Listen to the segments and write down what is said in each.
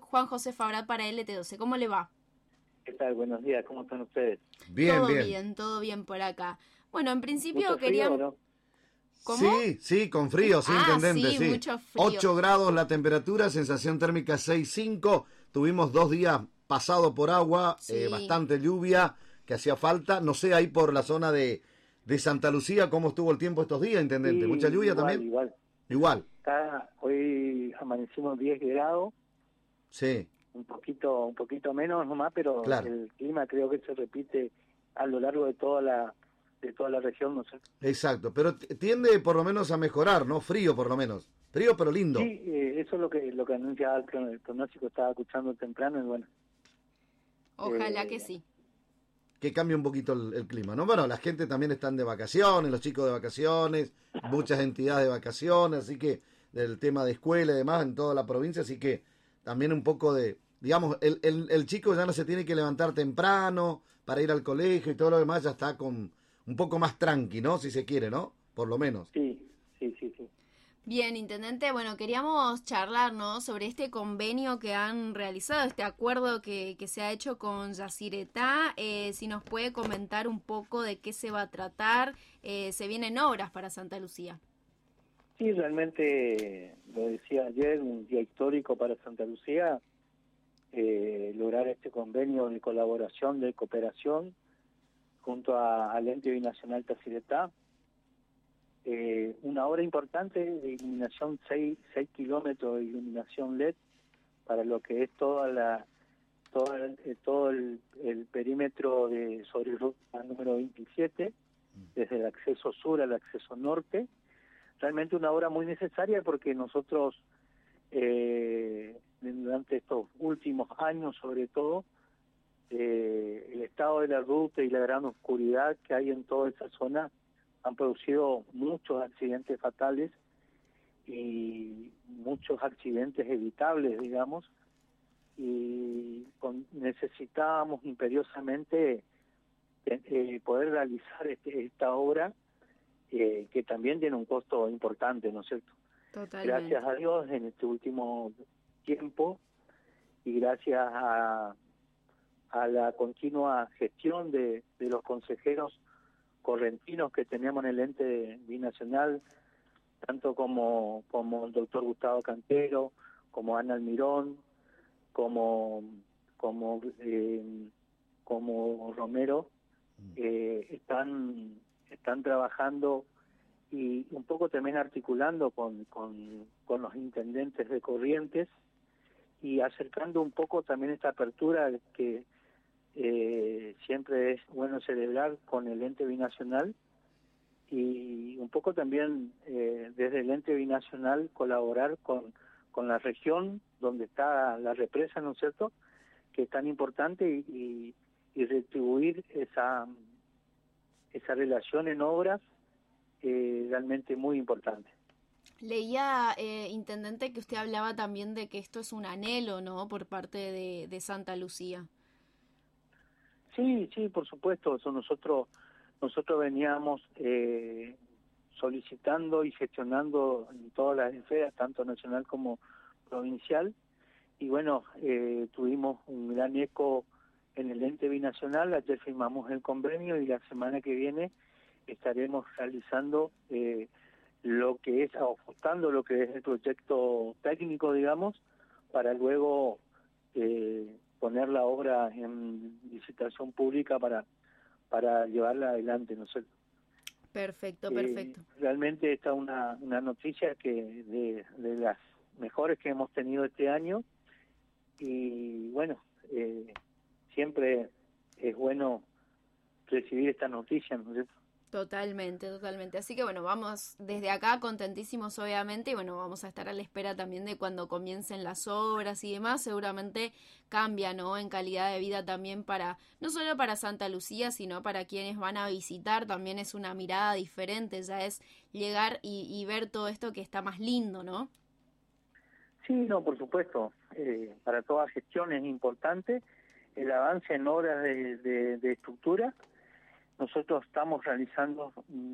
Juan José Fabrat para LT12. ¿Cómo le va? ¿Qué tal? Buenos días, ¿cómo están ustedes? Bien, todo bien. bien, todo bien por acá. Bueno, en principio ¿Mucho frío querían... o no? ¿Cómo? Sí, con frío, sí, intendente, sí, sí. mucho frío. 8 grados la temperatura, sensación térmica 6,5. Tuvimos 2 días pasado por agua, Sí. bastante lluvia, que hacía falta. No sé, ahí por la zona de Santa Lucía, ¿cómo estuvo el tiempo estos días, intendente? Sí, ¿Mucha lluvia igual, también? igual. Igual, Hoy amanecimos 10 grados, sí, un poquito menos nomás, pero claro. el clima creo que se repite a lo largo de toda la región, no sé. Exacto, pero tiende por lo menos a mejorar, ¿no? Frío por lo menos. Frío pero lindo. Sí, eso es lo que anunciaba el pronóstico, estaba escuchando temprano y bueno. Ojalá que sí. Que cambie un poquito el clima, ¿no? Bueno, la gente también están de vacaciones, los chicos de vacaciones, muchas entidades de vacaciones, así que del tema de escuela y demás en toda la provincia, así que también un poco de, digamos, el chico ya no se tiene que levantar temprano para ir al colegio y todo lo demás, ya está con un poco más tranqui, ¿no? Si se quiere, ¿no? Por lo menos. Sí. Bien, intendente, bueno, queríamos charlar, ¿no?, sobre este convenio que han realizado, este acuerdo que se ha hecho con Yacyretá. Si nos puede comentar un poco de qué se va a tratar. Se vienen obras para Santa Lucía. Sí, realmente, lo decía ayer, un día histórico para Santa Lucía, lograr este convenio de colaboración, de cooperación, junto al ente binacional Yacyretá. Una obra importante de iluminación, 6 kilómetros de iluminación LED para lo que es todo el perímetro de sobre ruta número 27, desde el acceso sur al acceso norte. Realmente una obra muy necesaria porque nosotros durante estos últimos años sobre todo, el estado de la ruta y la gran oscuridad que hay en toda esa zona han producido muchos accidentes fatales y muchos accidentes evitables, digamos, y necesitábamos imperiosamente poder realizar esta obra que también tiene un costo importante, ¿no es cierto? Totalmente. Gracias a Dios en este último tiempo y gracias a la continua gestión de los consejeros correntinos que teníamos en el ente binacional, tanto como el doctor Gustavo Cantero, como Ana Almirón, como Romero, están trabajando y un poco también articulando con los intendentes de Corrientes y acercando un poco también esta apertura que siempre es bueno celebrar con el ente binacional y un poco también desde el ente binacional colaborar con la región donde está la represa, ¿no es cierto?, que es tan importante y retribuir esa relación en obras realmente muy importante. Leía, intendente, que usted hablaba también de que esto es un anhelo, ¿no?, por parte de Santa Lucía. Sí, por supuesto. Eso nosotros veníamos solicitando y gestionando en todas las esferas, tanto nacional como provincial, y bueno, tuvimos un gran eco en el ente binacional. Ayer firmamos el convenio y la semana que viene estaremos realizando lo que es, ajustando lo que es el proyecto técnico, digamos, para luego poner la obra en licitación pública para llevarla adelante, ¿no es cierto? Perfecto. Realmente esta es una noticia que de las mejores que hemos tenido este año y bueno, siempre es bueno recibir esta noticia, ¿no es cierto? Totalmente. Así que bueno, vamos desde acá contentísimos obviamente y bueno, vamos a estar a la espera también de cuando comiencen las obras y demás. Seguramente cambia, ¿no?, en calidad de vida también para, no solo para Santa Lucía, sino para quienes van a visitar. También es una mirada diferente, ya es llegar y ver todo esto que está más lindo, ¿no? Sí, no, por supuesto. Para toda gestión es importante el avance en obras de estructura. Nosotros estamos realizando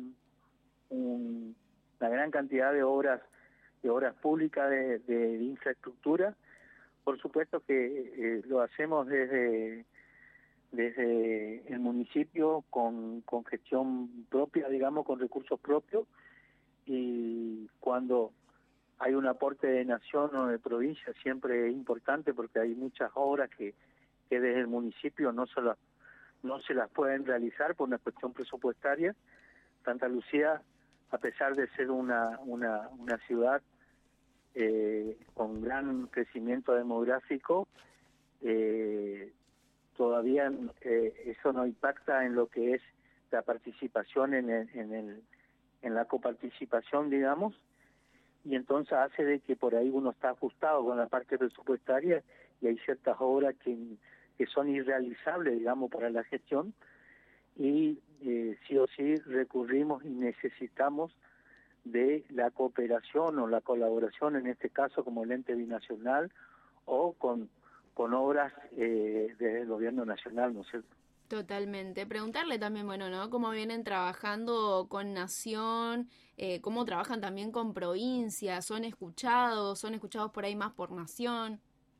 una gran cantidad de obras públicas de infraestructura, Por supuesto que lo hacemos desde el municipio con gestión propia, digamos, con recursos propios, y cuando hay un aporte de nación o de provincia siempre es importante porque hay muchas obras que desde el municipio no se las pueden realizar por una cuestión presupuestaria. Santa Lucía, a pesar de ser una ciudad con gran crecimiento demográfico, todavía eso no impacta en lo que es la participación en la coparticipación, digamos, y entonces hace de que por ahí uno está ajustado con la parte presupuestaria y hay ciertas obras que son irrealizables, digamos, para la gestión, y sí o sí recurrimos y necesitamos de la cooperación o la colaboración, en este caso como el ente binacional o con obras desde el gobierno nacional, ¿no es cierto? Totalmente. Preguntarle también, bueno, ¿no? Cómo vienen trabajando con Nación, cómo trabajan también con provincia, son escuchados por ahí más por Nación.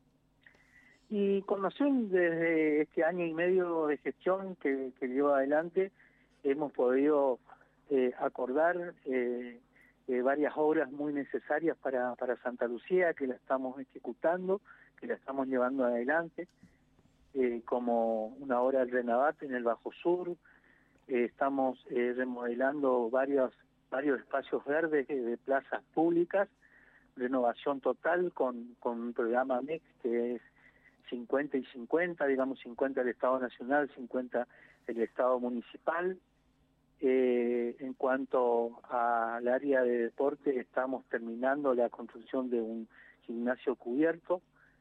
Y con Nación, desde este año y medio de gestión que lleva adelante, hemos podido acordar varias obras muy necesarias para Santa Lucía, que la estamos ejecutando, que la estamos llevando adelante, como una obra del Renavat en el Bajo Sur. Estamos remodelando varios espacios verdes de plazas públicas, renovación total con un programa MEX que es 50 y 50, digamos 50 del Estado Nacional, 50 del Estado Municipal. En cuanto al área de deporte, estamos terminando la construcción de un gimnasio cubierto,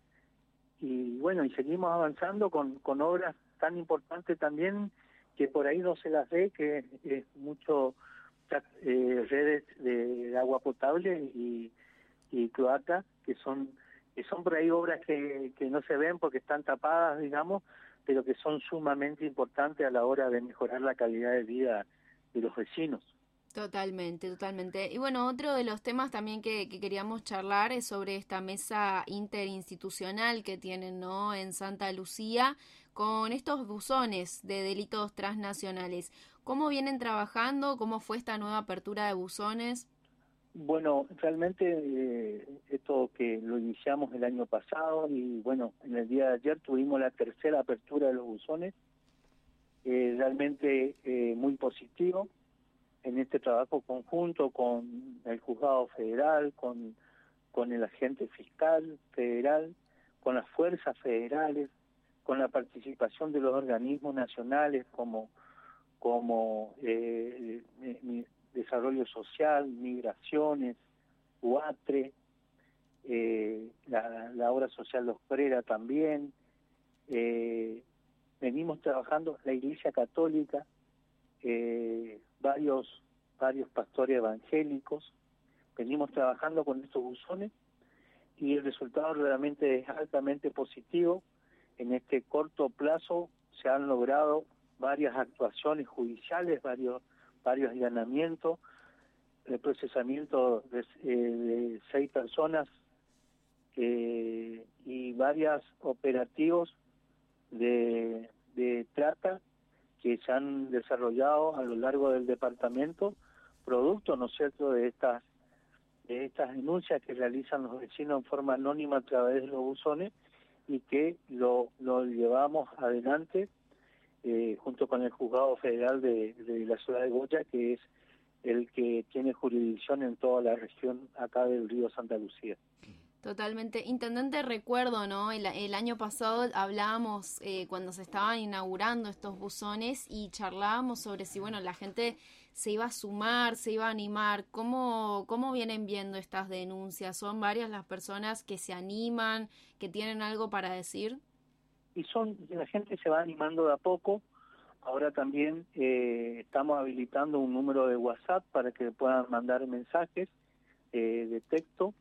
y bueno, y seguimos avanzando con obras tan importantes también que por ahí no se las ve, que es mucho redes de agua potable y cloaca, que son por ahí obras que no se ven porque están tapadas, digamos, pero que son sumamente importantes a la hora de mejorar la calidad de vida de los vecinos. Totalmente, totalmente. Y bueno, otro de los temas también que queríamos charlar es sobre esta mesa interinstitucional que tienen, ¿no? En Santa Lucía con estos buzones de delitos transnacionales. ¿Cómo vienen trabajando? ¿Cómo fue esta nueva apertura de buzones? Bueno, realmente esto que lo iniciamos el año pasado, y bueno, en el día de ayer tuvimos la tercera apertura de los buzones, realmente muy positivo en este trabajo conjunto con el juzgado federal, con el agente fiscal federal, con las fuerzas federales, con la participación de los organismos nacionales como Desarrollo Social, Migraciones, UATRE, la obra social Los Prera también. Venimos trabajando la Iglesia Católica, varios pastores evangélicos, venimos trabajando con estos buzones y el resultado realmente es altamente positivo. En este corto plazo se han logrado varias actuaciones judiciales, varios allanamientos, el procesamiento de 6 personas y varios operativos de trata que se han desarrollado a lo largo del departamento, producto, ¿no es cierto?, de estas denuncias que realizan los vecinos en forma anónima a través de los buzones, y que lo llevamos adelante junto con el Juzgado Federal de la ciudad de Goya, que es el que tiene jurisdicción en toda la región acá del río Santa Lucía. Totalmente. Intendente, recuerdo, ¿no? El año pasado hablábamos cuando se estaban inaugurando estos buzones y charlábamos sobre si, bueno, la gente se iba a sumar, se iba a animar. ¿Cómo vienen viendo estas denuncias? ¿Son varias las personas que se animan, que tienen algo para decir? Y la gente se va animando de a poco. Ahora también estamos habilitando un número de WhatsApp para que puedan mandar mensajes de texto.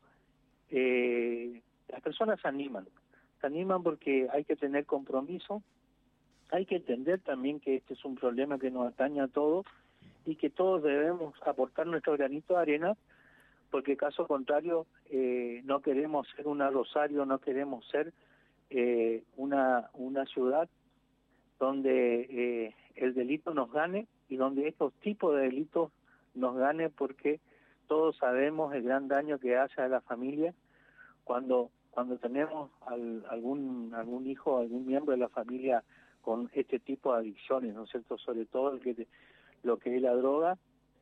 Las personas se animan porque hay que tener compromiso, hay que entender también que este es un problema que nos atañe a todos y que todos debemos aportar nuestro granito de arena porque caso contrario no queremos ser una Rosario, no queremos ser una ciudad donde el delito nos gane y donde estos tipos de delitos nos gane, porque todos sabemos el gran daño que hace a la familia cuando tenemos algún hijo, algún miembro de la familia con este tipo de adicciones, ¿no es cierto? Sobre todo lo que es la droga.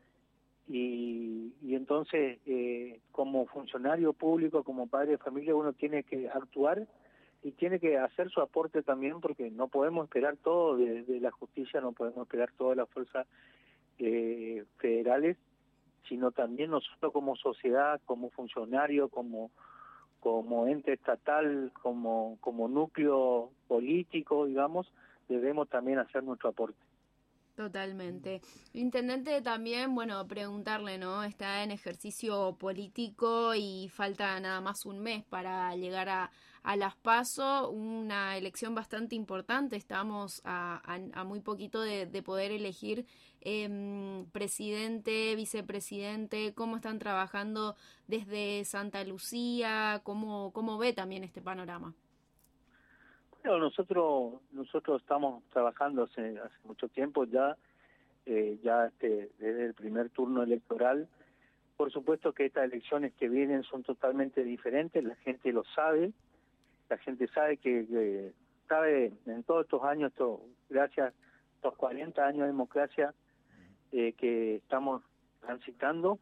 Y entonces, como funcionario público, como padre de familia, uno tiene que actuar y tiene que hacer su aporte también, porque no podemos esperar todo de la justicia, no podemos esperar todas las fuerzas federales, sino también nosotros como sociedad, como funcionario, como ente estatal, como núcleo político, digamos, debemos también hacer nuestro aporte. Totalmente. Intendente, también, bueno, preguntarle, ¿no? Está en ejercicio político y falta nada más un mes para llegar a las PASO, una elección bastante importante. Estamos a muy poquito de poder elegir presidente, vicepresidente. ¿Cómo están trabajando desde Santa Lucía? ¿Cómo ve también este panorama? Bueno, nosotros estamos trabajando hace mucho tiempo ya, desde el primer turno electoral. Por supuesto que estas elecciones que vienen son totalmente diferentes, la gente lo sabe, la gente sabe que sabe en todos estos años, gracias a estos 40 años de democracia que estamos transitando,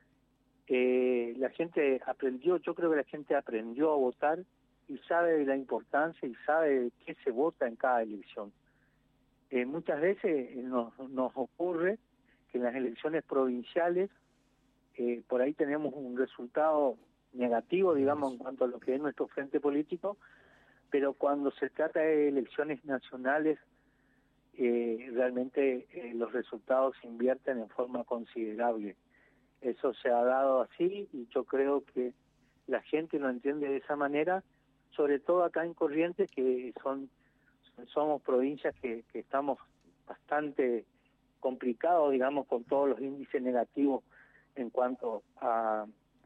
la gente aprendió, yo creo que la gente aprendió a votar y sabe de la importancia y sabe de qué se vota en cada elección. Muchas veces nos ocurre que en las elecciones provinciales por ahí tenemos un resultado negativo, digamos, en cuanto a lo que es nuestro frente político, pero cuando se trata de elecciones nacionales, realmente los resultados se invierten en forma considerable. Eso se ha dado así y yo creo que la gente lo entiende de esa manera, sobre todo acá en Corrientes, que somos provincias que estamos bastante complicados, digamos, con todos los índices negativos en cuanto a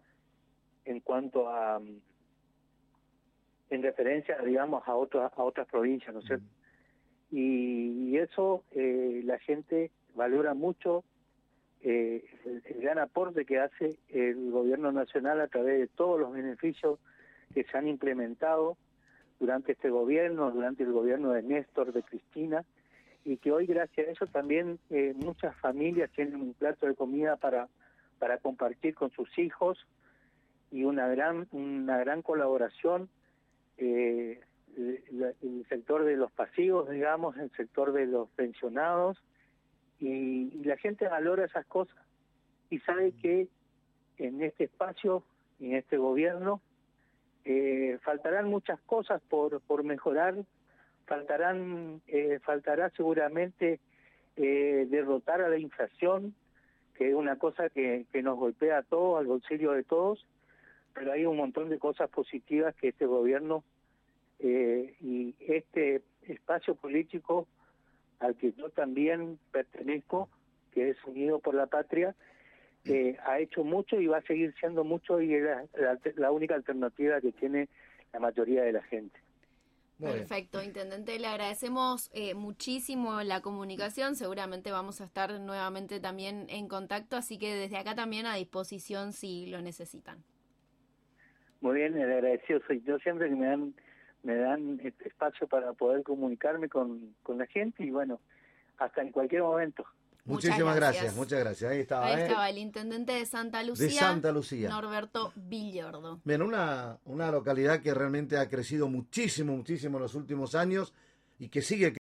en referencia, digamos, a otras provincias, ¿no es cierto? Y eso la gente valora mucho el gran aporte que hace el gobierno nacional a través de todos los beneficios que se han implementado durante este gobierno, durante el gobierno de Néstor, de Cristina, y que hoy gracias a eso también muchas familias tienen un plato de comida para compartir con sus hijos, y una gran colaboración el sector de los pasivos, digamos, el sector de los pensionados, y la gente valora esas cosas y sabe que en este espacio, en este gobierno, faltarán muchas cosas por mejorar, faltará seguramente derrotar a la inflación, que es una cosa que nos golpea a todos, al bolsillo de todos, pero hay un montón de cosas positivas que este gobierno y este espacio político al que yo también pertenezco, que es Unido por la Patria, ha hecho mucho y va a seguir siendo mucho, y es la única alternativa que tiene la mayoría de la gente. Perfecto, intendente, le agradecemos muchísimo la comunicación, seguramente vamos a estar nuevamente también en contacto, así que desde acá también a disposición si lo necesitan. Muy bien, el agradecido soy yo siempre que me dan este espacio para poder comunicarme con la gente, y bueno, hasta en cualquier momento. Muchísimas gracias, muchas gracias. Ahí estaba el intendente de Santa Lucía. De Santa Lucía. Norberto Villordo. Bien, una localidad que realmente ha crecido muchísimo en los últimos años y que sigue